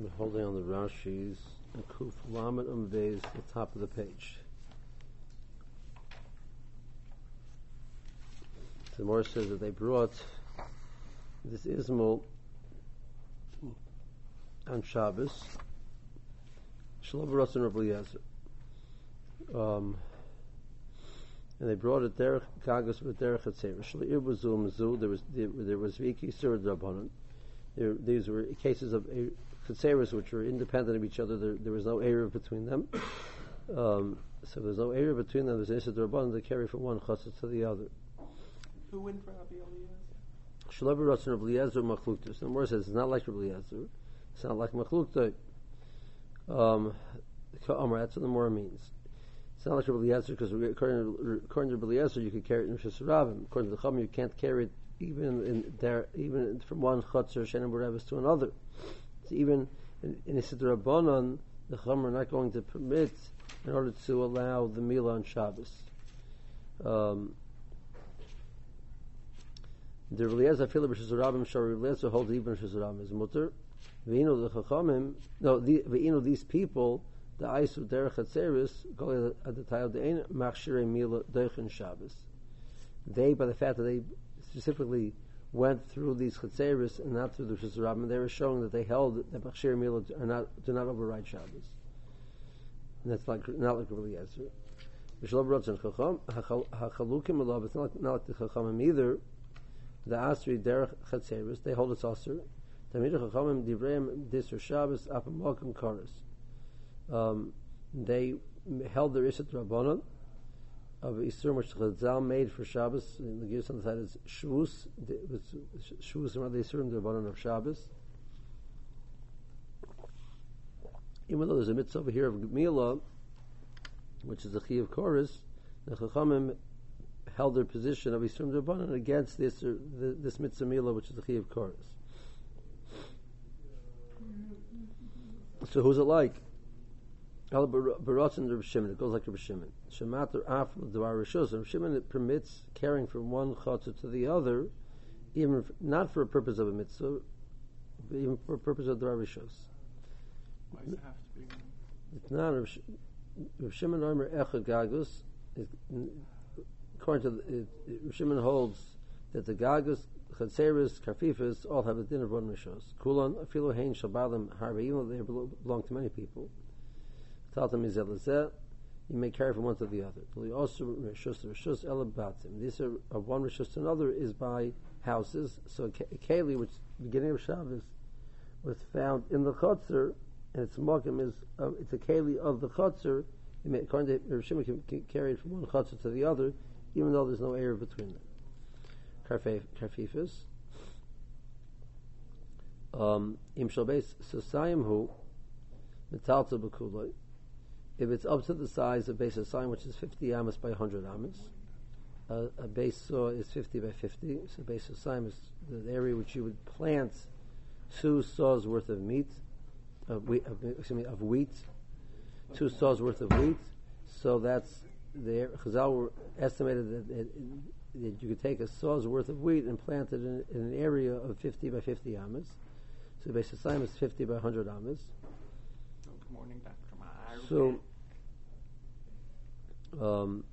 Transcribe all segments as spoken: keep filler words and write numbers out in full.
I'm holding on the Rashi's and Kuf Lamed Umbeis, the top of the page. The Gemara says that they brought this Ismail on Shabbos. Shalom Ratzon Rav Eliezer. Um, and they brought it there, Kagas with Derech Hatzeir. Shleir Bazu Mazu. There was there was Viki Sur Drabanan. There, these were cases of Chatzeros which were independent of each other. There, there was no area between them. Um, so there's no area between them. There's Issa Drabanan to carry from one Chatzah to the other. Who went for Rabbi Eliezer? Shalom Ratzon Rav Eliezer Machlukta. The Gemara says it's not like Rav Eliezer. It's not like Machlukta. Um, that's what the Gemara means. It's not like Rabbi Eliezer because according to, according to Rabbi Eliezer you could carry it in Rosh Hashanah. According to the Chum you can't carry it even in there, even from one Chatzar Shenem B'Rebbes to another. So even in, in Issa Rabbanon, the Chum are not going to permit in order to allow the meal on Shabbos. Um, the Rabbi Eliezer Fila Rosh Hashanah Shar Rabbi Eliezer holds even Rosh Hashanah is mutter. V'ino the Chachamim, no, the V'ino these people. The ice of derech hatzeris go at the time of the ein machshirei mila deichen Shabbos. They, by the fact that they specifically went through these chatzeris and not through the Rosh Hashanah, they were showing that they held that machshirei mila are not do not override Shabbos. And that's like not like Rabbi Eliezer. V'shalom rotzon chacham hachalukim alav. It's not like, not like the chachamim either. The asri derech chatzeris they hold it's aser. Tamid chachamim divreim disur Shabbos apamokim kares. Um, they held their Isat Rabbanon of Isur, which Chazal made for Shabbos. In the Givus on the side is Shvus. Shvus and the Isur Rabbanon of Shabbos. Even though there's a mitzvah over here of Gemilah, which is the Chi of Chorus, the Chachamim held their position of Isur Rabbanon against this, the, this mitzvah Milah, which is the Chi of Chorus. So who's it like? Barotzen Reb Shimon, it goes like Reb Shimon. Shemater af dvar rishos. Reb Shimon it permits carrying from one chatzah to the other, even if, not for a purpose of a mitzvah, but even for a purpose of dvar rishos. Why does it have to be? It's not Reb, Sh- Reb Shimon Omer Echad Gagus. According to the, it, it, Reb Shimon holds that the Gagus, Chatzeris, Karfifas all have a din of one rishos. Kulon afilu hein shabalim harbe, even though they belong to many people. You may carry from one to the other. These are of one rishus to another is by houses. So a keli, which beginning of Shabbos was found in the chutzner, and its mokim is uh, it's a keli of the chutzner. According to Rav Shimon, can, can carry it from one chutzner to the other, even though there's no area between them. Karfifis. Um, Im shalbeis sosayim hu metalta b'kuloi. If it's up to the size of base of sign, which is fifty amas by one hundred amas, uh, a base saw is fifty by fifty. So base of sign is the area which you would plant two saws worth of meat, of wheat, of, excuse me, of wheat, two saws worth of wheat. So that's the Chazal were estimated that, it, that you could take a saw's worth of wheat and plant it in, in an area of fifty by fifty amas. So the base of sign is fifty by one hundred amas. Oh, good morning, Doctor So, um,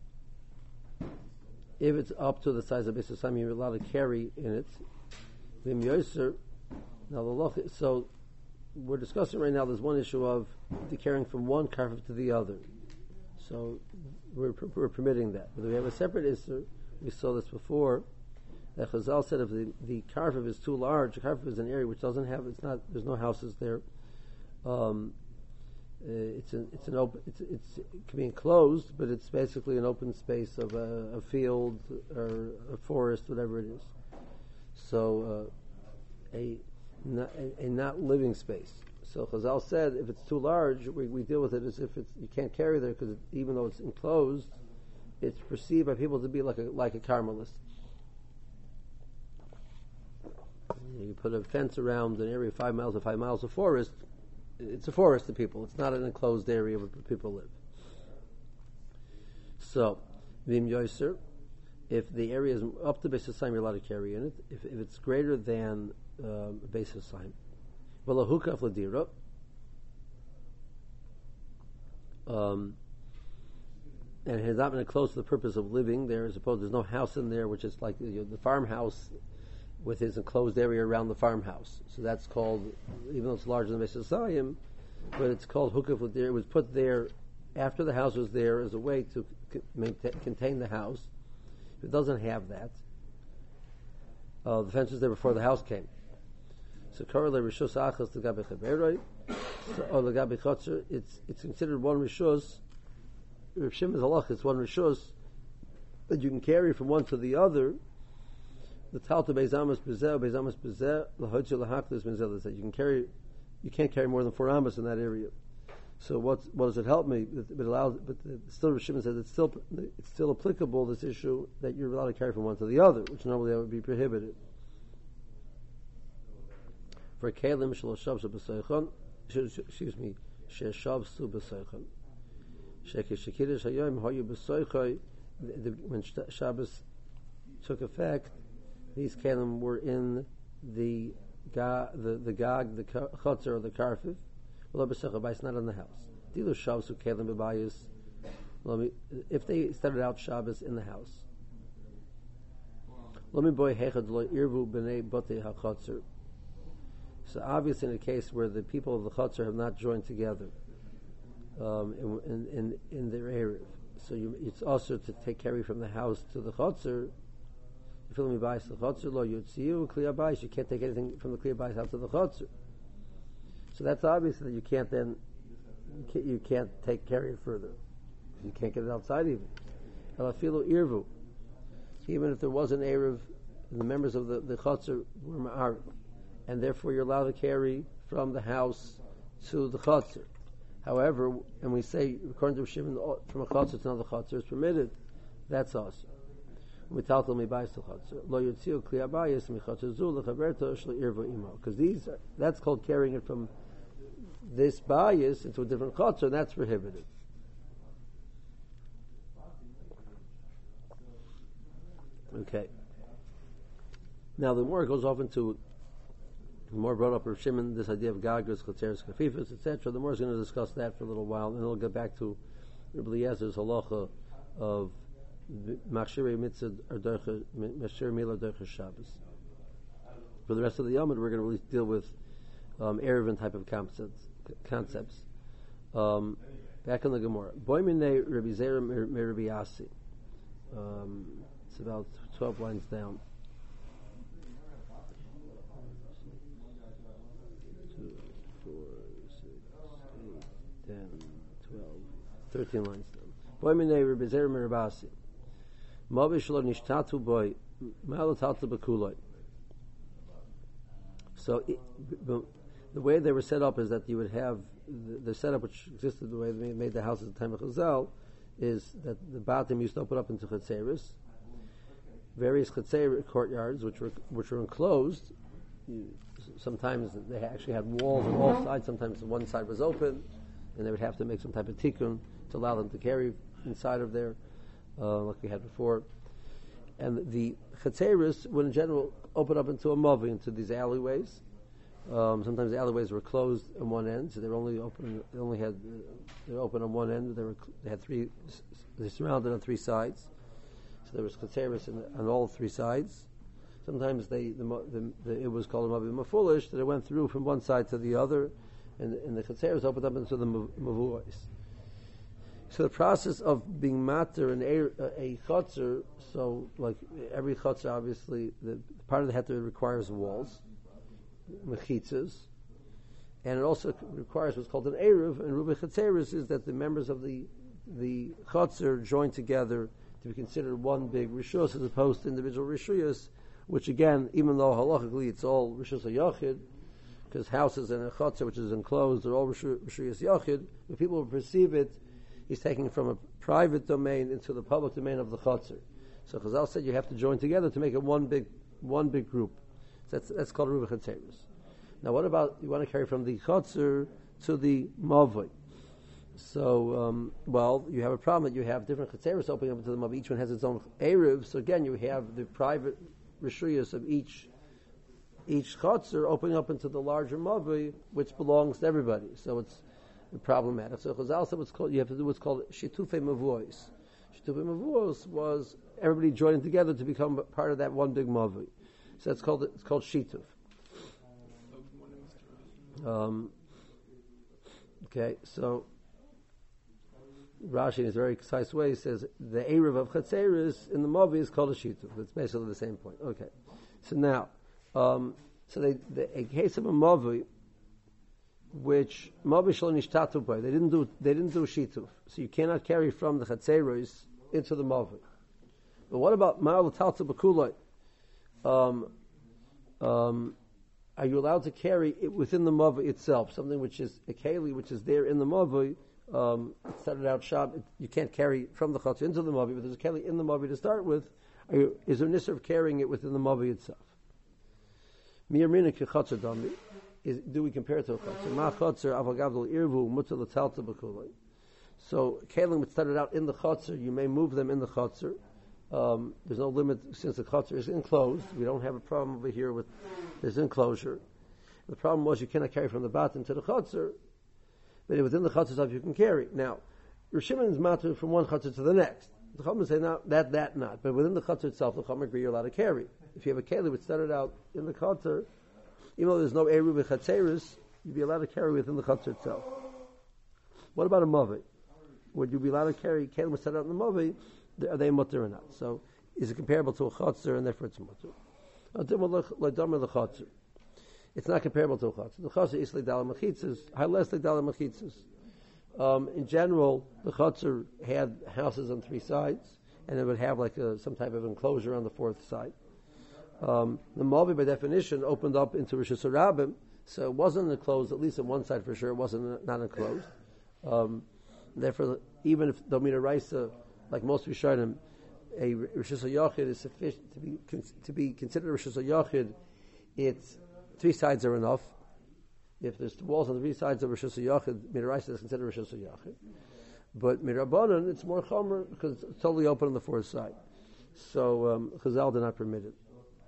if it's up to the size of base of sign, you're allowed to carry in it. Vim yoser. Now the loch. So we're discussing right now. There's one issue of the carrying from one karf to the other. So we're, we're permitting that. But we have a separate issue. We saw this before. That Chazal said if the the karf is too large, the karf is an area which doesn't have. It's not. There's no houses there. Um, Uh, it's an it's an open it's it's it can be enclosed, but it's basically an open space of a, a field or a forest, whatever it is. So uh, a, not, a a not living space. So Chazal said if it's too large, we, we deal with it as if it's you can't carry there because even though it's enclosed, it's perceived by people to be like a like a Carmelist. You put a fence around an area five miles or five miles of forest. It's a forest to people. It's not an enclosed area where people live. So, vim yoser, if the area is up to base of sign, you're allowed to carry in it. If, if it's greater than um, base of sign, well, a hukaf ladira, um, and it has not been close to the purpose of living there, as opposed there's no house in there, which is like you know, the farmhouse with his enclosed area around the farmhouse. So that's called, even though it's larger than Mesosayim, but it's called Hukaf L'Dir. It was put there after the house was there as a way to c- maintain, contain the house. If it doesn't have that, uh, the fence was there before the house came. So Korele Rishus Achas L'Gabe Chaberoi, or L'Gabe Chotzer, it's it's considered one Rishus. Rav Shimon's halach, it's one Rishus that you can carry from one to the other. The Talta Beis Amos Bezeh, Beis Amos Bezeh, L'Hoitzer L'Haklis Menzel, that you can carry, you can't carry more than four amos in that area. So what what does it help me? It allows, but still Rav Shimon says it's still it's still applicable, this issue that you're allowed to carry from one to the other, which normally that would be prohibited. For Kalim Shaloshav B'Seichon, excuse me, Sheshav Su B'Seichon, Shekishikirish Hayom Hayu B'Seichon. When Shabbos took effect, these Kalim were in the ga, the the Gag, the Chotzer or the Karfif. Well, it's not in the house. Dilu Shabbos Kalim B'Bayis. If they started out Shabbos in the house, Lomi Boy Hechad Lo Irvu B'nei Botei HaChotzer. So obviously, in a case where the people of the Chotzer have not joined together um, in, in, in, in their erev, so you, it's also to take carry from the house to the Chotzer. If you buy the Chotzer, lo yotziu kliya bayis, you can't take anything from the kliya bayis out to the Chotzer. So that's obvious that you can't then you can't, you can't take carry it further. You can't get it outside even. Elafilu irvu, even if there was an erev, the members of the the Chotzer were ma'ariv, and therefore you're allowed to carry from the house to the Chotzer. However, and we say, according to Shimon, from a Chotzer to another Chotzer is permitted, that's us. Because these, are, that's called carrying it from this bias into a different Chotzer, and that's prohibited. Okay. Now the more goes off into the more brought up Rav Shimon, this idea of Gagras, Chatzeres, Kafifas, et cetera. The more is going to discuss that for a little while, and then we'll get back to Rabbi Eliezer's halacha of Machshirei Mitzvah or Machshirei Mila Derech Shabbos. For the rest of the Yomid, we're going to really deal with um, Erevin type of concepts. concepts. Um, back in the Gemara. Boy Minei Rabbi Zera Me Rabbi Yasi. Um, it's about twelve lines down. ten, twelve, thirteen lines down. Boy minei Rabbi Zera Merabasi. Mavi shlo nishtatu boy, malotatu bekuloi. So it, the, the way they were set up is that you would have the, the setup which existed the way they made the house at the time of Chazal is that the batim used to open up into chetzeris, various chetzer courtyards which were which were enclosed. You, sometimes they actually had walls on all sides. Sometimes one side was open, and they would have to make some type of tikkun to allow them to carry inside of there, uh, like we had before. And the chetzeris would in general open up into a mavi, into these alleyways. Um, sometimes the alleyways were closed on one end, so they were only open. They only had uh, they were open on one end. They were they had three. They surrounded on three sides, so there was chetzeris on all three sides. Sometimes they the, the, the, it was called a mavi mafulish, that it went through from one side to the other, and, and the chetzeris opened up into the mavuos. So the process of being mater and a, a chotzer, so like every chotzer, obviously, the part of the heter requires walls, mechitzas, and it also requires what's called an eruv. And ruba chetzeris is that the members of the the chotzer join together to be considered one big rishus as opposed to individual rishuyas, which again, even though halachically it's all rishus hayachid, because houses and a chotzer which is enclosed are all rishuyas yachid, but people will perceive it. He's taking from a private domain into the public domain of the chotzer. So Chazal said you have to join together to make it one big, one big group. So that's that's called ruba chetzeris. Now, what about you want to carry from the chotzer to the mavoi? So, um, well, you have a problem that you have different chetzeris opening up into the mavoi. Each one has its own eruv. So again, you have the private rishuyas of each each chotzer opening up into the larger mavoi, which belongs to everybody. So it's problematic. So Chazal said what's called, you have to do what's called shitufei mavuos. Shitufei mavuos was everybody joining together to become part of that one big mavu. So it's called it's called shituf. Um, okay, so Rashi in his very concise way says the Erev of Chatzeris in the mavu is called a shituf. It's basically the same point. Okay, so now, um, so they, the, a case of a mavu, which mavu shlo nishtatu by, they didn't do they didn't do shituf, so you cannot carry from the Chatzeris into the mavu. But what about ma'al talta b'kuloi? Um, um, are you allowed to carry it within the mavu itself? Something which is a keli, which is there in the mavu. Um, it started out shab. It, you can't carry from the chatzor into the mavi, but there's a keli in the mavi to start with. Are you, is there a nisr of carrying it within the mavi itself? Miyamina kechatzer dami. Is do we compare it to a chatzor? Ma chatzor avagavdol irvu mutal talta b'kulei. So kelim that started out in the chatzor, you may move them in the chatzor. Um, there's no limit since the chatzor is enclosed. We don't have a problem over here with this enclosure. The problem was you cannot carry from the bottom to the chatzor. But within the chatzor itself you can carry. Now, Rosh Shimon is matter from one chatzor to the next. The Chachamim say no, that that not. But within the chatzor itself, the Chachamim agree you're allowed to carry. If you have a keli which started out in the chatzor, even though there's no eru b'chatzeris, you'd be allowed to carry within the chatzor itself. What about a mavi? Would you be allowed to carry keli which started out in the mavi? Are they mutter or not? So, is it comparable to a chatzor, and therefore it's mutter? It's not comparable to a chatzor. The chatzor is leidala mechitzas, high less leidala mechitzas. Um, in general, the chatzor had houses on three sides, and it would have like a, some type of enclosure on the fourth side. Um, the mavi, by definition, opened up into Rosh Hashanah, so it wasn't enclosed. At least on one side for sure, it wasn't not enclosed. Um, therefore, even if Domina Raisa, like most Rishonim, a Rosh Hashanah is sufficient to be to be considered Rosh Hashanah. It's three sides are enough. If there's two walls on the three sides of Rosh Hashanah, Midaraisa is considered Rosh Hashanah. But Midarabanan, it's more chomer because it's totally open on the fourth side. So um, Chazal did not permit it.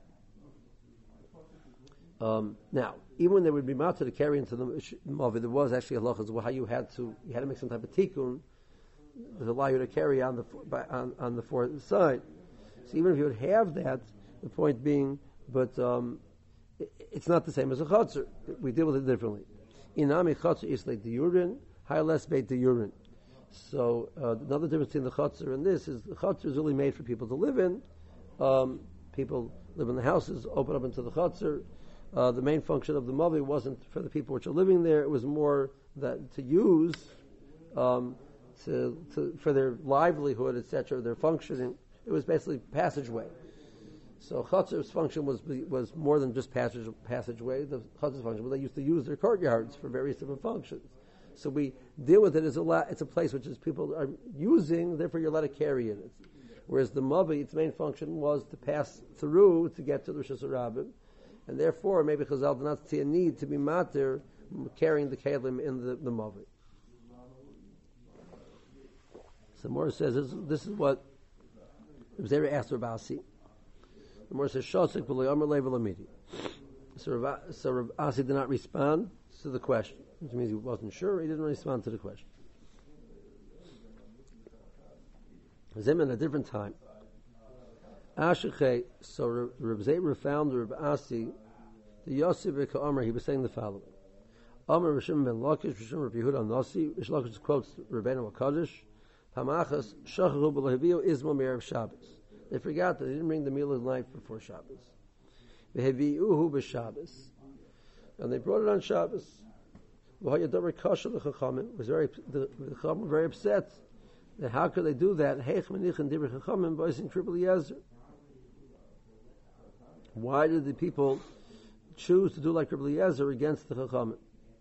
Um, now, even when they would be matzah to carry into the mavi, there was actually a halachas well, how you had to you had to make some type of tikkun to allow you to carry on the by, on, on the fourth side. So even if you would have that, the point being, but um, it's not the same as a chatzor. We deal with it differently. Inami chatzor is like the urine, high less beit the urine. So uh, another difference between the chatzor and this is the chatzor is really made for people to live in. Um, people live in the houses, open up into the chatzor. Uh, the main function of the mavi wasn't for the people which are living there. It was more that to use um, to, to for their livelihood, et cetera, their functioning. It was basically passageway. So chatzor's function was was more than just passage passageway. The chatzor's function, but they used to use their courtyards for various different functions. So we deal with it as a la- it's a place which is people are using, therefore you're allowed to carry in it. Whereas the mavi, its main function was to pass through to get to the Rosh Hashanah, and therefore maybe Chazal did not see a need to be matir carrying the kelim in the, the mavi. So Morris says this, this is what Zera asked Rav Asi. The Morris says Shosik b'lo Amar Lev Lamidi. So Rav, so Rav Asi did not respond to the question, which means he wasn't sure. He didn't respond to the question. Zim in a different time. Ashikhe, so Rav Zera found Rav Asi, the Yosef Amar, he was saying the following. Amar Rishim ben Lakish, Rishim Rav Yehuda Nasi, Rish Lakish quotes Rabbeinu HaKadosh, Hamachas, Shachahu B'Lehavio Izmo Me'erev Shabbos. They forgot that they didn't bring the meal of life before Shabbos. V'hevi'uhu b'Shabbos. And they brought it on Shabbos. V'hayadavar kasha l'chachamim. Was very, the Chachamim were very upset. That how could they do that? Heich menichin divrei chachamim b'osin Reb Eliezer. Why did the people choose to do like Reb Eliezer against the chachamim?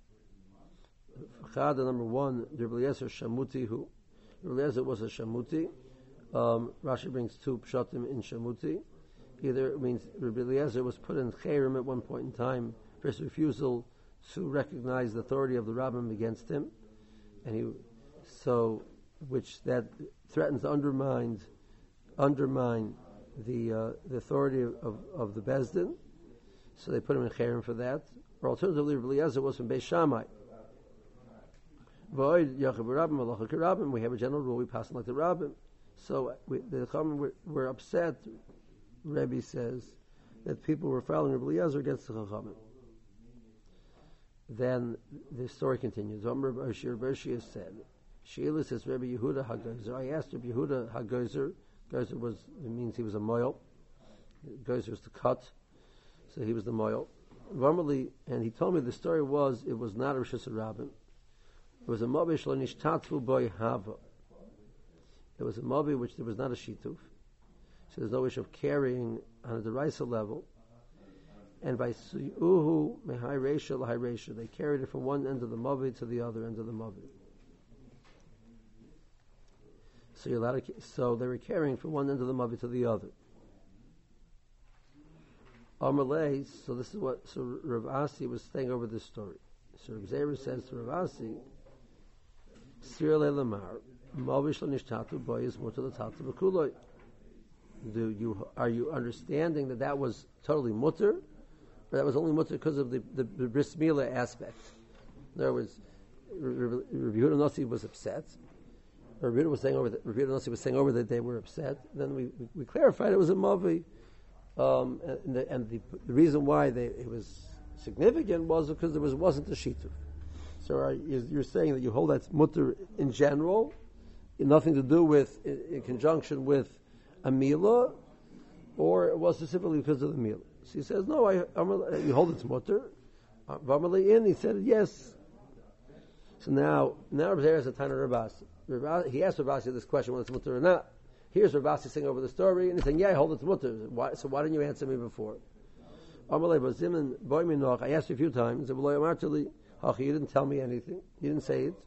Chada number one, Reb Eliezer shamuti hu. Reb Eliezer was a shamuti. Um, Rashi brings two pshatim in shamuti. Either it means Reb Eliezer was put in chayrim at one point in time for his refusal to recognize the authority of the rabbim against him, and he so. which that threatens to undermine, undermine the uh, the authority of, of, of the Bezdin. So they put him in Cherem for that. Or alternatively, Reb Eliezer was from Beis Shammai. Void Yachav Rabbim, Malacha Rabbim. We have a general rule. We pass them like the Rabbim. So we, the Chachamim were, were upset. Rebbe says that people were filing Rebbe Eliezer against the Chachamim. Then the story continues. Omer Bashir Bershia said, Sheila says Rebbe Yehuda Hagozer. I asked Rebbe Yehuda Hagozer. Gozer was, it means he was a moil. Gozer was to cut. So he was the moil. Normally, and he told me the story was, it was not a Rosh Hashanah. It was a Mavi Shlo Nishtatfu Boy Hava. It was a Mavi which there was not a Shituf. So there's no issue of carrying on a Deraisa level. And by Suyuhu Mehai Reisha Lahai Reisha, they carried it from one end of the Mavi to the other end of the Mavi. So you're allowed to, so they were carrying from one end of the Mavi to the other. Amalei, so this is what, so Rav Asi was saying over this story. So Rav Zera says to Rav Asi, Sir Lamar, Mavish Lanishtatu Boy is more to the Tatu Bakuloi. Do you, are you understanding that that was totally mutter? Or that was only mutter because of the, the, the bris milah aspect? In other words, Rav Yehuda Nossi was upset. Rav Yehuda was saying over that Rav Yehuda Nossi was saying over that they were upset. Then we, we, we clarified it was a Mavi. Um, and the, and the, the reason why they, it was significant was because there was, wasn't a shituf. So are, you're saying that you hold that mutter in general, nothing to do with, in, in conjunction with a milah, or it was specifically because of the milah. So he says, no, I, I'm, you hold it's mutter. Vamali in, he said, yes. So now, now Rabbi Zera has a time of Rabasi. He asked Rabasi this question, whether it's mutter or not. Here's Rabasi saying over the story, and he's saying, yeah, I hold it's mutter. Why, so why didn't you answer me before? I asked you a few times. You didn't tell me anything. You didn't say it.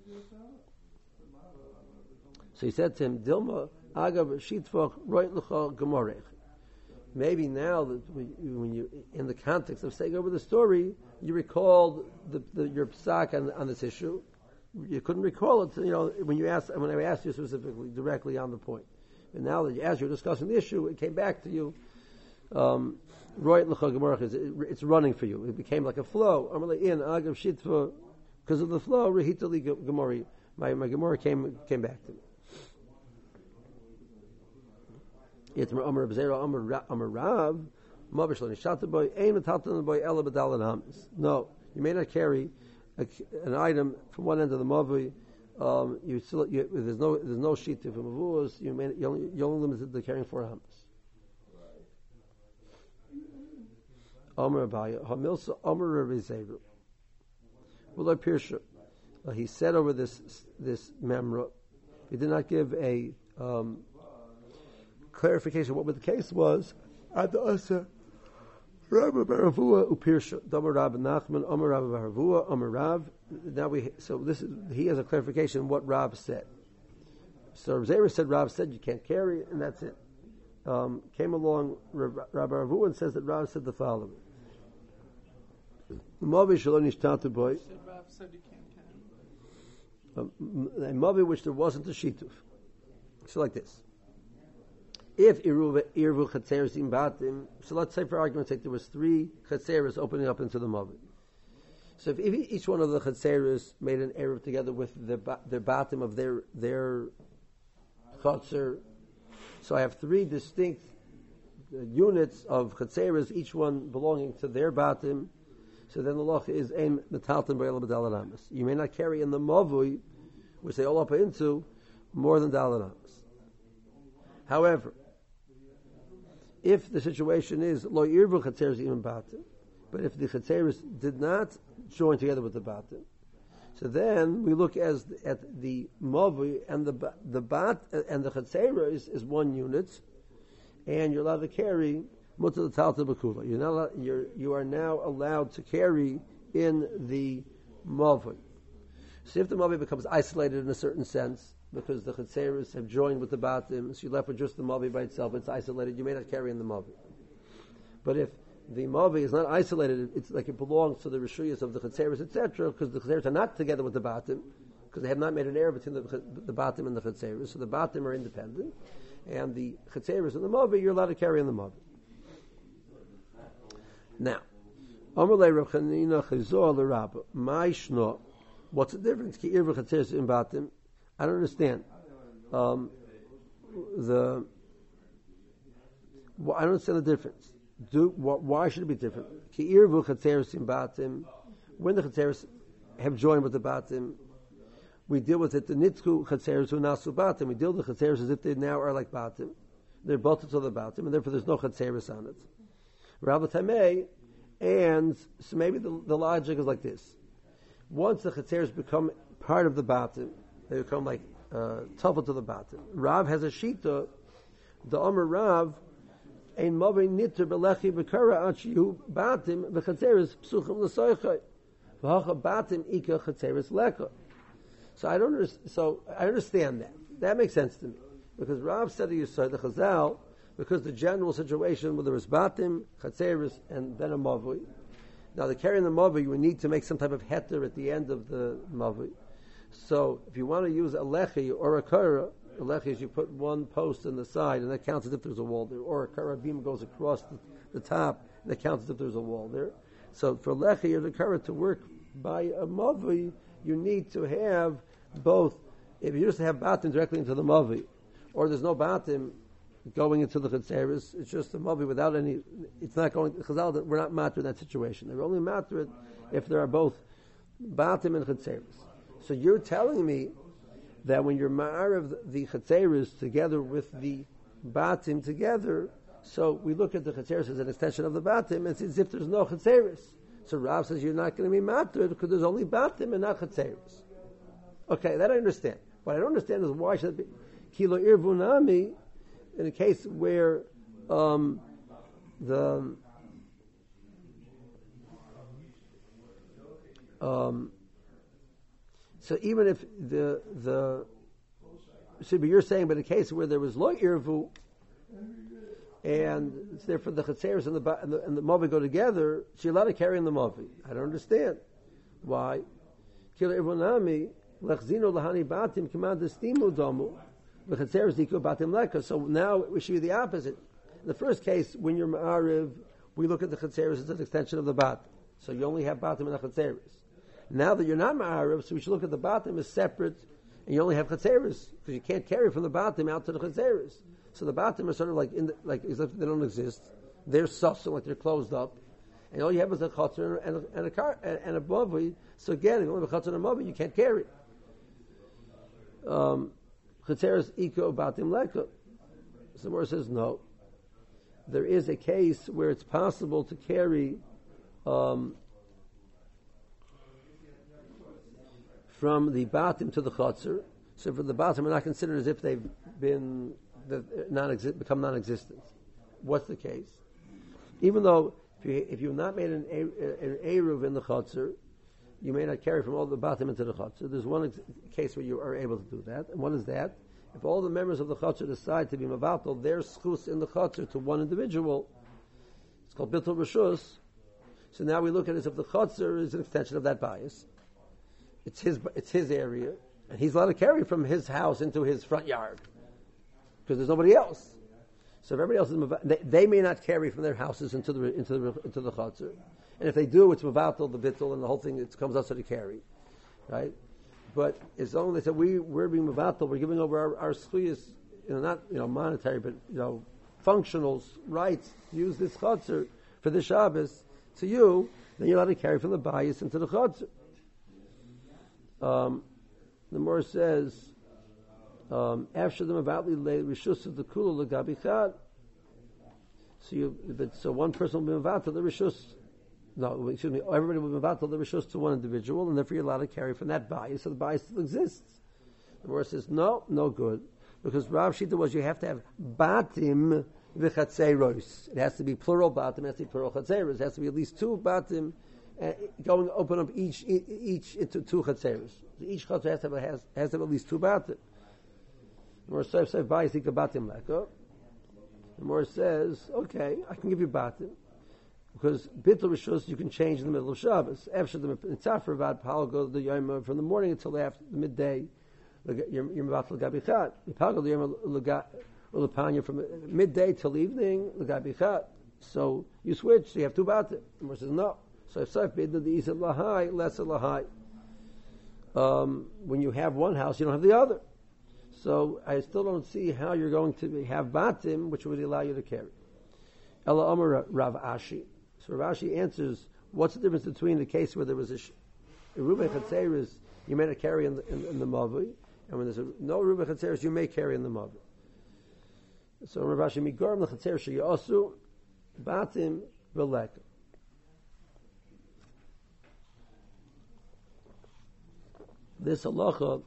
So he said to him, Dilma, Agav Shitfach Roit L'cha Gemorech. Maybe now that we, when you, in the context of saying over the story, you recalled the, the, your psak on, on this issue. You couldn't recall it, you know, when you asked, when I asked you specifically, directly on the point. And now that you, as you're discussing the issue, it came back to you. Um, it's running for you. It became like a flow. In Agav Shitfa, because of the flow, Rehitali Gemori. My my Gemara came came back to me. It's Amar Bzera Amar Amar Rav Mavish Lanishata Boy Ein Matatan Boy Ela Badalan Hamas. No, you may not carry a, an item from one end of the mavi. Um, you still you, there's no there's no sheet of mavus. You may you're only, you're only limited to carrying four hamas. Amar Abaya Hamilsa Amar Rezeru. Well, Pirsha, uh, he said over this this memra, he did not give a um, clarification what the case was. Ad Asa Rabbi Baravua Upirsha Damar Rabbi Nachman Amar Rabbi Baravua Amar Rav. Now we so this is he has a clarification of what Rav said. So Zera said Rav said you can't carry it, and that's it. Um, came along Rabbi Baravua and says that Rav said the following. Mavi Shalom Nishtatu Boy. Rav said you can't carry. A mavi which there wasn't a shituf. So like this. If Irvu Chatzeres in Batim, so let's say for argument's sake there was three Chatzeres opening up into the mavi. So if, if each one of the Chatzeres made an Eruv together with the the Batim of their their Chatzer, so I have three distinct uh, units of Chatzeres, each one belonging to their Batim. So then the law is aim metalton b'el b'dalanamas. You may not carry in the mavui, which they all up into, more than dalanamas. However, if the situation is lo irvu chatzeres even batim, but if the chatzeres did not join together with the batim, so then we look as at the mavui and the the bat and the chatzeres is, is one unit, and you're allowed to carry. You're not allowed, you're, you are now allowed to carry in the mavi. So if the mavi becomes isolated in a certain sense, because the chatzeres have joined with the batim, so you're left with just the mavi by itself, it's isolated, you may not carry in the mavi. But if the mavi is not isolated, it's like it belongs to the rishuyas of the chatzeres, et cetera, because the chatzeres are not together with the batim, because they have not made an error between the, the batim and the chatzeres, so the batim are independent, and the chatzeres and the mavi, you're allowed to carry in the mavi. Now, Amalei Rav Chanina Chizor l'Rabba, Ma'ishno, What's the difference? Ki ir v'chatzeres in batim. I don't understand. Um, the well, I don't understand the difference. Do wh- why should it be different? Ki ir v'chatzeres in batim. When the chatzeres have joined with the batim, we deal with it. The nitku chatzeres who nasu batim. We deal with the chatzeres as if they now are like batim. They're bolted to the batim, and therefore there's no chatzeres on it. Rabbi Tamei, and so maybe the, the logic is like this: once the chatzeres become part of the batim, they become like uh, tuffle to the batim. Rav has a shita. The Omer Rav ein mavei niter belechi bekara achiyu batim v'chatzeres psuchim l'soichai v'hacha batim ika chatzeres leka. So I don't. Understand, so I understand that. That makes sense to me because Rav said to you, so the Chazal, because the general situation where there was batim, chatzeres, and then a mavui. Now the carrying the mavui, you need to make some type of heter at the end of the mavui. So if you want to use a lechi or a kara, a lechi is you put one post on the side, and that counts as if there's a wall there. Or a kara beam goes across the, the top, and that counts as if there's a wall there. So for lechi or the kara to work by a mavui, you need to have both. If you just have batim directly into the mavi, or there's no batim going into the chatzeres, it's just a mavi without any. It's not going. Chazal, we're not matter in that situation. They're only matter if there are both batim and chatzeres. So you're telling me that when you're ma'arav the chatzeres together with the batim together, so we look at the chatzeres as an extension of the batim, it's as if there's no chatzeres. So Rav says you're not going to be matter because there's only batim and not chatzeres. Okay, that I understand. What I don't understand is why should it be kilo irvunami in a case where um, the um, so even if the the so but you're saying, but in a case where there was lo irvu and it's therefore the chatzeres and the and the, and the mavi go together, she's allowed to carry in the mavi. I don't understand why kilo irvunami. Lechzino lahani batim command estimu domu v'chatzeres diku batim leka. So now it should be the opposite. In the first case, when you're ma'ariv, we look at the chatzeres as an extension of the batim. So you only have batim and the chatzeres. Now that you're not ma'ariv, so we should look at the batim as separate, and you only have chatzeres because you can't carry from the batim out to the chatzeres. So the batim are sort of like in the, like as if they don't exist. They're sussing like they're closed up, and all you have is a chatzer and a and a car and a mavi. So again, if you only have a chatzer and a mavi, you can't carry. Um, Chatzeres iko batim leka. Somewhere says no. There is a case where it's possible to carry um, from the batim to the chatzer. So for the batim are not considered as if they've been non-exist, become non-existent. What's the case? Even though if you if you've not made an an eruv in the chatzer, you may not carry from all the batim into the chutzner. There's one ex- case where you are able to do that. And what is that? If all the members of the chutzner decide to be mavatal, their schus in the chutzner to one individual, it's called bittul rishus. So now we look at it as if the chutzner is an extension of that bias. It's his, it's his area, and he's allowed to carry from his house into his front yard because there's nobody else. So if everybody else is mavatal, they, they may not carry from their houses into the into the into the chutzner. And if they do, it's mavatal, the bittul, and the whole thing, it comes out to carry, right? But it's only they said we we're being mavatal, we're giving over our, our schuyas, you know, not you know monetary, but you know functional rights. Use this chutzner for the Shabbos to you, then you're allowed to carry from the bias into the chutzner. Um, the Gemara says, after the mavatli lay rishus of the kula legabichad. So you, but so one person will be mavatal the rishus. No, excuse me. Everybody will be mavatal the rishus to one individual, and therefore you're allowed to carry from that bias, so the bias still exists. The Gemara says, no, no good, because Rav Shita was you have to have batim v'chatzeros. It has to be plural batim. It has to be plural chatzeros. It has to be at least two batim uh, going open up each each into two chatzeros. Each chatzer has to have has, has to have at least two batim. The Gemara says, bias ika batim leka. The Gemara says, okay, I can give you batim. Because bittul rishus you can change in the middle of Shabbos. After the mitzvah about pal go the yom from the morning until after the midday. You're mevatel gabichat. Pal go the yom ulapanya from midday till evening legabichat. So you switch. So you have two batim. The Gemara says no. So if saif bid the isa lahai less lahai. um, when you have one house, you don't have the other. So I still don't see how you're going to have batim, which would allow you to carry. Ela Amar Rav Ashi. So Rav Ashi answers, what's the difference between the case where there was a, sh- a Rubei Chatzeris, you may not carry in the, in, in the Mavi, and when there's a, no Rubei Chatzeris, you may carry in the Mavi. So Rav Ashi, Migorim L'Chatzeris Sheyasu, Batim V'Lek. This halacha,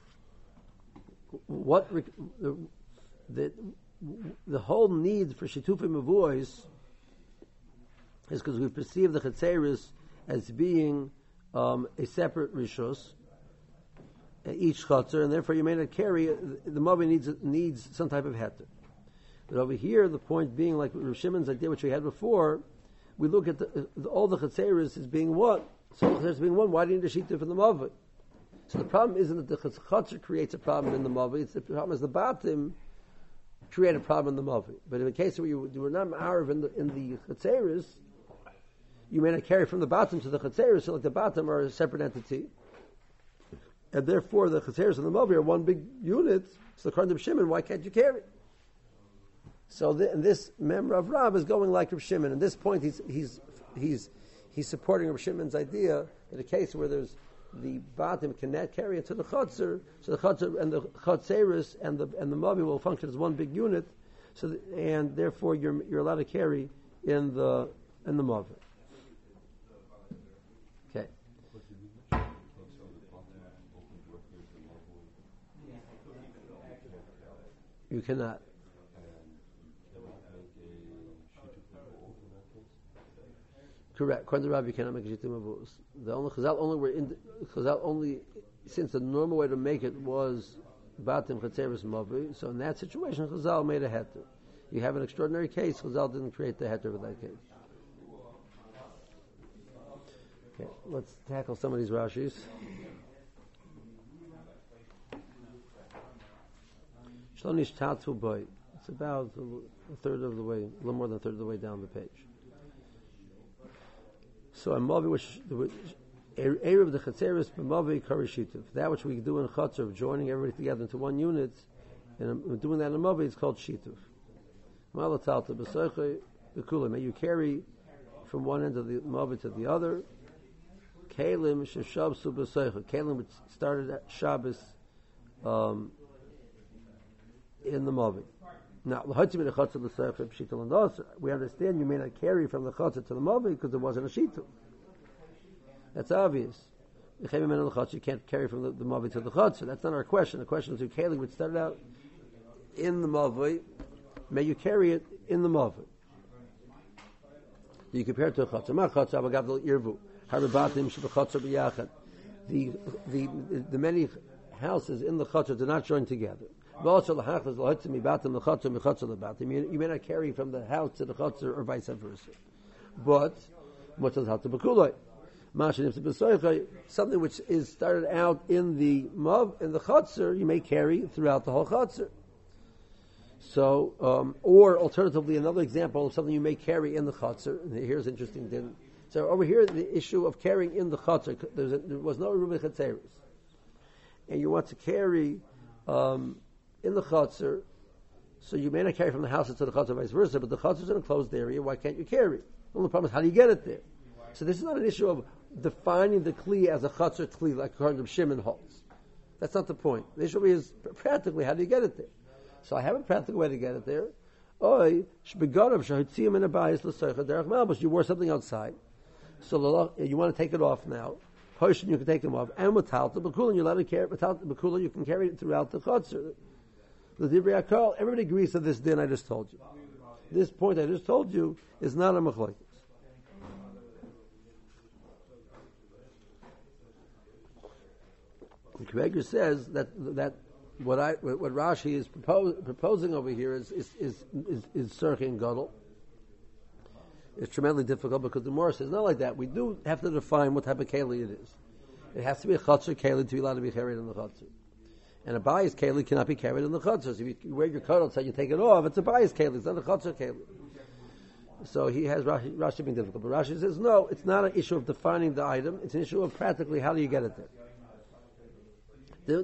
what the, the the whole need for shitufim avois is because we perceive the chatzeris as being um, a separate rishos, each chatzer, and therefore you may not carry it. The mavi needs needs some type of heter. But over here, the point being, like Rav Shimon's idea, which we had before, we look at the, the, all the chatzeris as being one. So the chatzeris being one, why do you need a shituf in the mavi? So the problem isn't that the chatzar creates a problem in the mavi. It's the problem is the batim create a problem in the mavi. But in the case where you, you were not ma'ariv in the in the chatzeris, you may not carry from the batim to the chatzeris. So like the batim are a separate entity, and therefore the chatzeris and the mavi are one big unit. So according to Rav Shimon, why can't you carry? So the, and this member of Rav is going like Rav Shimon. At this point, he's he's he's he's supporting Rav Shimon's idea in a case where there's the batim cannot carry it to the chotzer, so the chotzer and the chotzeris and the and the mavi will function as one big unit. So the, and therefore you're you're allowed to carry in the in the mavi. Okay. You cannot. Correct. According to Rabbi, you cannot make a shitim avos. The only Chazal only were in Chazal only since the normal way to make it was batim chatzeris mavi. So in that situation, Chazal made a heter. You have an extraordinary case. Chazal didn't create the heter for that case. Okay, let's tackle some of these Rashis. Shlonish tatu boy. It's about a third of the way, a little more than a third of the way down the page. So a mavi which erev the chatzeris b'mavi karishituv, that which we do in chatzer of joining everybody together into one unit, and doing that in a mavi is called shituv. Malatalta b'soichei b'kulim. May you carry from one end of the mavi to the other. Kalim sheshabsu b'soichei. Kalim which started at Shabbos um, in the mavi. Now, we understand you may not carry from the chatzah to the mavi because there wasn't a shitu. That's obvious. You can't carry from the, the mavi to the chatzah. That's not our question. The question is, Kaylee would start out in the mavi. May you carry it in the mavi? You compare it to a chatzah. Ma chatzah avagavdol irvu harabatim shebechatzah b'yachad. The the the many houses in the chatzah do not join together. You, you may not carry from the house to the chutzner or vice versa. But something which is started out in the mav in the chutzner, you may carry throughout the whole chutzner. So, um, or alternatively, another example of something you may carry in the chutzner. And here's interesting thing. So over here, the issue of carrying in the chutzner, there was no rubei chatzeris, and you want to carry. Um, in the chutzner, so you may not carry from the house to the chutzner, vice versa, but the chutzner is in a closed area, why can't you carry? The only problem is, how do you get it there? So this is not an issue of defining the kli as a chutzner kli, like according to Shimon holds. That's not the point. The issue is, practically, how do you get it there? So I have a practical way to get it there. You wore something outside, so you want to take it off now. You can take them off. And with talta b'kulah, you're allowed to carry it. With talta b'kulah, you can carry it throughout the chutzner. The divrei hakol, everybody agrees to this din I just told you. This point I just told you is not a machlokes. The Kveger says that that what I what Rashi is propose, proposing over here is is is is, is circa and gadol. It's tremendously difficult because the Morris says not like that. We do have to define what type of keli it is. It has to be a chutzner keli to be allowed to be carried in the chutzner. And a bias keli cannot be carried in the chutzner. So if you wear your coat outside, you take it off, it's a bias keli, it's not a chutzner keli. So he has Rashi, Rashi being difficult. But Rashi says, no, it's not an issue of defining the item, it's an issue of practically how do you get it there. The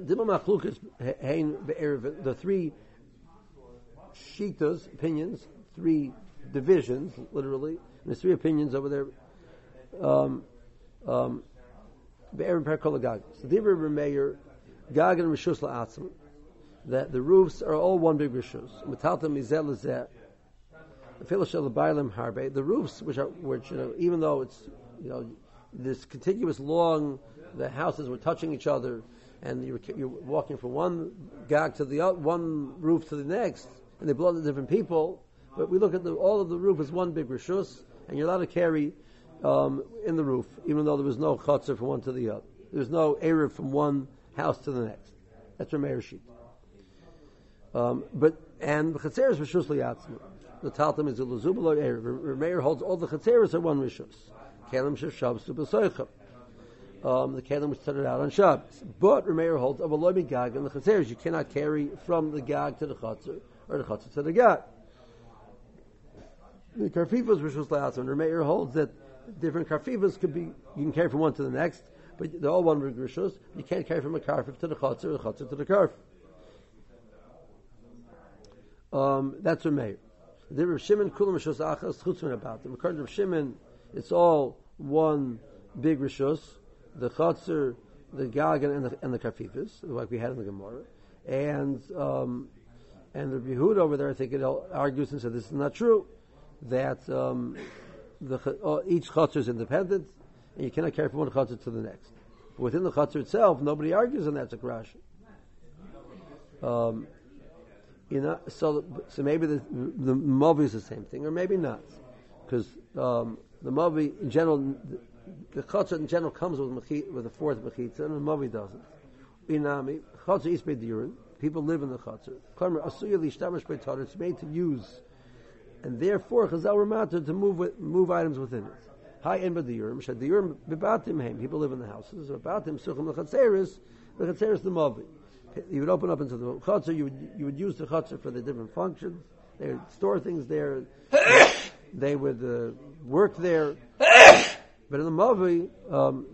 the three shitas, opinions, three divisions, literally. And there's three opinions over there. Um, um, Be'erim per kol gag. So the Rebbe Meir, Gag and Rishus la'atzim, that the roofs are all one big Rishus. Metalta mizel lezeh. The roofs, which are, which you know, even though it's, you know, this contiguous long, the houses were touching each other, and you're, you're walking from one gag to the other, one roof to the next, and they belong to different people. But we look at the, all of the roof as one big rishus, and you're allowed to carry um, in the roof, even though there was no chutzner from one to the other. There's no erev from one house to the next. That's Rameir sheet. Um, but and the chatzeres rishus liyatzma. The Talmud is a lezubalo erev. Rameir holds all the chatzeres are one rishus. Kelim sheshav subasoicha. Um, the kelim was started out on Shabbos, but Rameir holds of a loy gag and the chatzeres you cannot carry from the gag to the chatzer or the chatzer to the gag. The karfifas rishus liyatzma. Rameir holds that different karfifas could be you can carry from one to the next, but they're all one rishus. You can't carry from a karfif to the chatzer or the chatzer to the karf. Um, that's Rameir. The Rav Shimon kulam rishus achas chutzman about them. According to Rav Shimon, it's all one big rishus, the chatzir, the gagan, and the and the karfifas, like we had in the Gemara, and um, and the Yehuda over there, I think it argues and said this is not true, that um, the uh, each chatzir is independent, and you cannot carry from one chatzir to the next. But within the chatzir itself, nobody argues, and that's a krash. Um, You know, so so maybe the the mavi is the same thing, or maybe not, because um, the mavi in general, the, the chatzah in general comes with mechit, with a fourth mechitza, and the mavi doesn't. Inami chatzah is beidurin. People live in the chatzah. Klamer asuya lishtamish beitar. It's made to use, and therefore chazal remater to move with, move items within it. High end beidurim shadiurim bebatim heim. People live in the houses. Bebatim suchim lechatzeres. The chatzeres the mavi. You would open up into the chutzner. You would you would use the chutzner for the different functions. They would store things there. They would uh, work there. But in the mavi, um,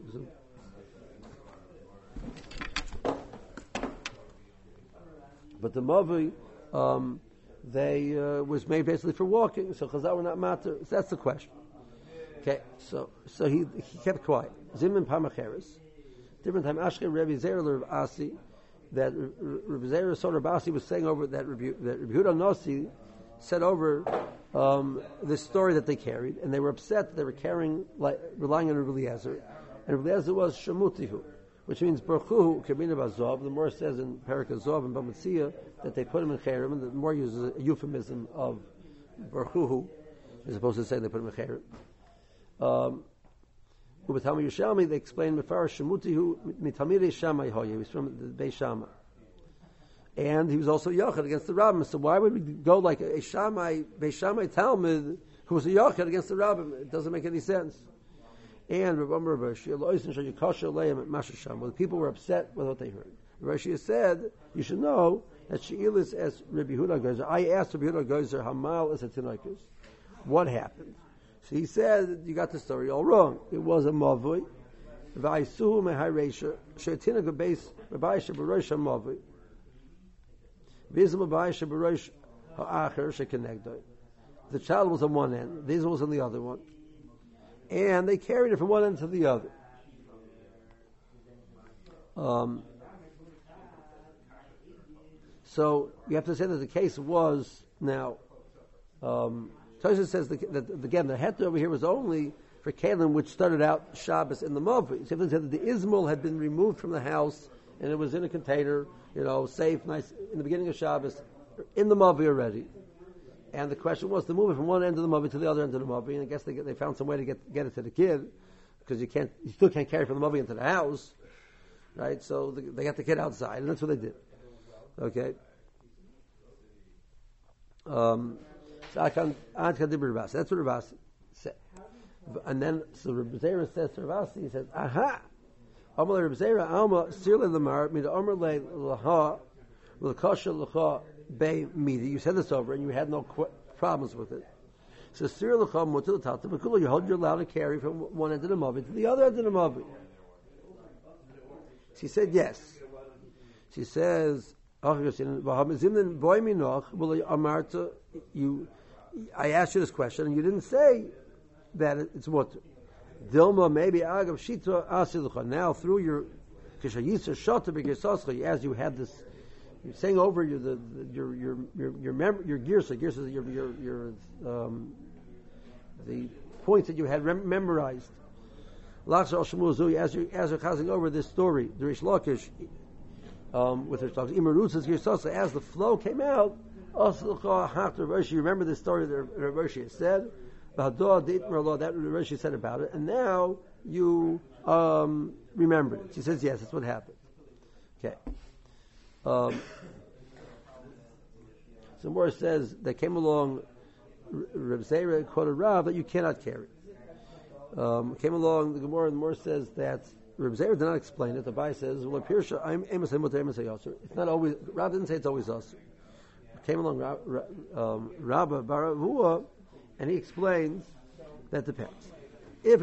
but the mavi, um, they uh, was made basically for walking. So chazal were not matter. So that's the question. Okay, so so he he kept quiet. Zimin pamacheres. Different time. Ashke Rebbe Zerler of Asi. That Rav Zera Son Rabasi was saying over that Rabbi, that Rabbi Yehuda Nossi said over um, this story that they carried, and they were upset that they were carrying, like, relying on Rabbi Eliezer, and Rabbi Eliezer was Shemutihu, which means Baruchu Kabina Bazov. The more says in Perik Azov and Bamatzia that they put him in Cherem, and the more uses a euphemism of Baruchu, as opposed to saying they put him in Cherem. Um, With Talmud Yerushalmi, they explain Mefar Shemutihu mitamidei Shammai Hoya. He's from the Beis Shammai, and he was also Yochad against the Rabbim. So why would we go like a Shammai Beis Shammai Talmud who was a Yochad against the Rabbim? It doesn't make any sense. And Rav Amar Rashi, well, the people were upset with what they heard. Rashi said, you should know that She'il is as Rabbi Yehuda Gozer. I asked Rabbi Yehuda Gozer, Hamal is a Tinoikus. What happened? So he said, you got the story all wrong. It was a mavui. V'aisuhu mehareisha she'tina gebeis rabayisha b'roisha mavui. V'izim rabayisha b'roish ha'acher she'kenegdoi. The child was on one end. This was on the other one. And they carried it from one end to the other. Um, so you have to say that the case was now... Um, Tosha says that, that again the heter over here was only for Kalim, which started out Shabbos in the Mavi. So said that the Ismail had been removed from the house and it was in a container, you know, safe, nice, in the beginning of Shabbos, in the Mavi already. And the question was to move it from one end of the Mavi to the other end of the Mavi. And I guess they they found some way to get get it to the kid because you can't, you still can't carry from the Mavi into the house, right? So the, they got the kid outside, and that's what they did. Okay. Um. That's what Ravasi said. And then, so Rabbi Zera says to Ravasi, he says, aha! Amal Rabbi Zera, Alma, Sirle Lamar, Mida Omer Le Laha, L'Kasha L'Cha, Be Mida. You said this over, and you had no qu- problems with it. So Sirle L'Cha, Mutil Tata, Makula, you hold your allowed to carry from one end of the Mavi to the other end of the Mavi. She said, yes. She says, you, I asked you this question, and you didn't say that it's mutter. Dilma, maybe agav shita asilucha. Now through your kishayisa shota b'gersascha, as you had this, you're saying over your the, the your your your your mem- your girsa, girsa, your your your um, the points that you had rem- memorized. Lachzor al Shmuel, as you as you're chazing over this story, the Rish Lakish, um, with her talks, imerusas girsasa, as the flow came out, asilucha hafter Rashi. You remember the story that Rashi said. That Rashi said about it, and now you um, remembered it. She says, yes, that's what happened. Okay. Um, so more says that came along, Reb Zera called a Rav that you cannot carry. Um, came along, the Gemara, and more says that Reb Zera did not explain it. The Bai says, well, Pirsha, I'm Amos Hamut Amos Hayosser. It's not always, Rav didn't say it's always us. Came along, um, Rabba Baravua, and he explains that depends. If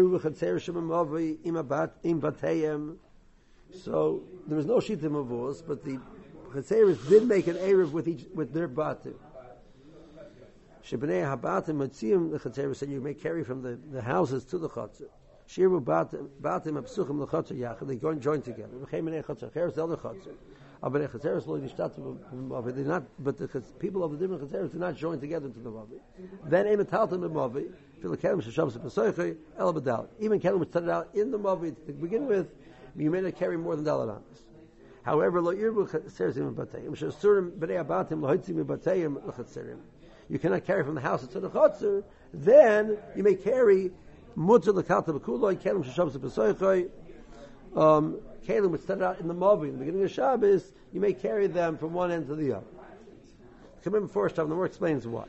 so, there was no shita mavos, but the chatzeris did make an erev with each with their batim. Shebnei habatim matziim the chatzeris said you may carry from the, the houses to the chatzer. Shiru batim batim apsuchim the chatzer yachad. They join join together. V'cheimenei chatzer cheres the other chatzer. But the chatzeris lo yishtat they not. But the people of the different chatzeris do not join together to the mavi. Then ema taltam the mavi. Fil kelim sheshavs b'soichei el badal. Even kelim which started out in the mavi to begin with. You may not carry more than dalaramis. However, lo irbu chatzerim batayim shesurim b'nei abatim lohitzim batayim l'chatzerim. You cannot carry from the house to the chatzer. Then you may carry mutzah l'kalta b'kuloi kelim sheshavs b'soichei. Um, Kalim which started out in the Mavi, in the beginning of Shabbos, you may carry them from one end to the other. Come in first time, the more explains why.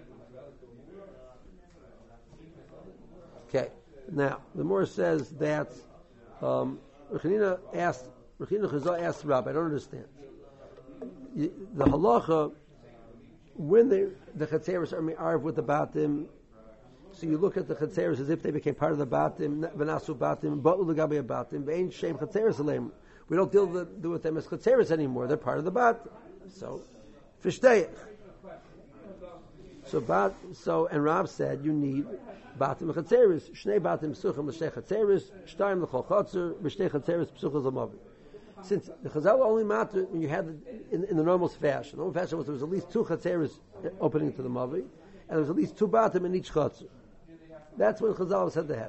Okay, now, the more says that um, Rechanina asked, Rechanina Chazal asked Rabbi, I don't understand. You, the halacha, when they, the Chatzeris are me'arv with the Batim, so you look at the chatzeres as if they became part of the batim, v'nasu batim, ba'u l'gabe batim, v'ein shem chatzeres aleim. We don't deal with, do with them as chatzeres anymore. They're part of the batim. So, fishteich. So, bat, so, and Rav said you need batim chatzeres. Shnei batim psuchim l'shtei chatzeres, shtayim l'chol chatzer, v'shtei chatzeres psuchim l'mavi. Since the Chazal only mattered when you had it in, in the normal fashion. The normal fashion was there was at least two chatzeres opening to the mavi, and there was at least two batim in each chatzer. That's what Chazal said they had.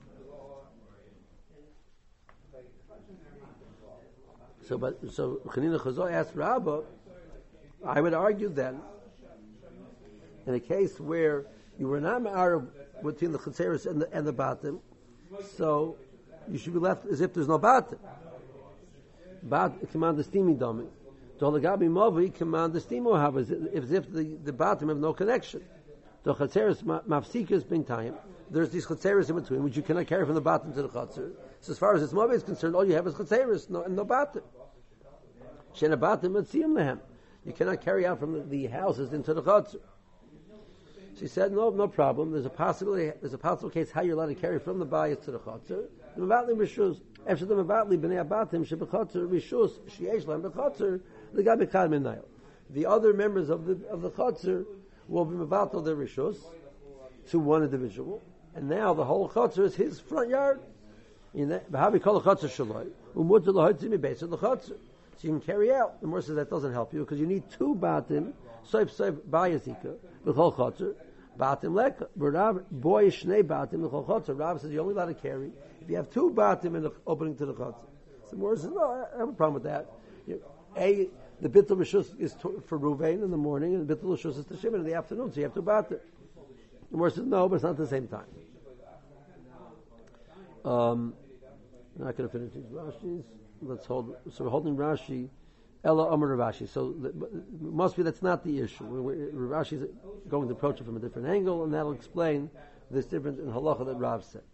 So, but so Chanina Chazal asked Rabbah. I would argue then, in a case where you were not ma'arab between the chatzeris and the and the batim, so you should be left as if there's no batim. Bat command the steamy dummy. Dolagabi mavi command the steam have as if the the batim have no connection. The chatzeris mafsikas bin time. There's these chatzeris in between, which you cannot carry from the bottom to the chatzer. So as far as this mavi is concerned, all you have is chatzeris, no, and no bottom. Shena bottom matziyim lehem. You cannot carry out from the, the houses into the chatzer. She said, no, no problem. There's a possibility. There's a possible case how you're allowed to carry from the bayis to the chatzer. The mavatli rishus. After the mavatli b'nei abatim shebechatzer rishus sheyesh lehem bechatzer legabe chad minayil. The other members of the of the chatzer will be mevatel their rishus to one individual. And now the whole chutzner is his front yard. In that, so you can carry out. The more says that doesn't help you because you need two batim. Soif soif bayazika the whole chutzner batim leka. Rav boy shnei batim the whole chutzner. Rav says you're only allowed to carry if you have two batim in the opening to the chutzner. So the more says no, I have a problem with that. You, a the bittul rishus is to, for Ruvain in the morning, and the bittul rishus is to Shimon in the afternoon. So you have two batim. The more says no, but it's not at the same time. Um, I'm not going to finish these Rashis. Let's hold. So we're holding Rashi, Ella Amar Rashi. So the, must be that's not the issue. Rashi is going to approach it from a different angle, and that'll explain this difference in halacha that Rav said.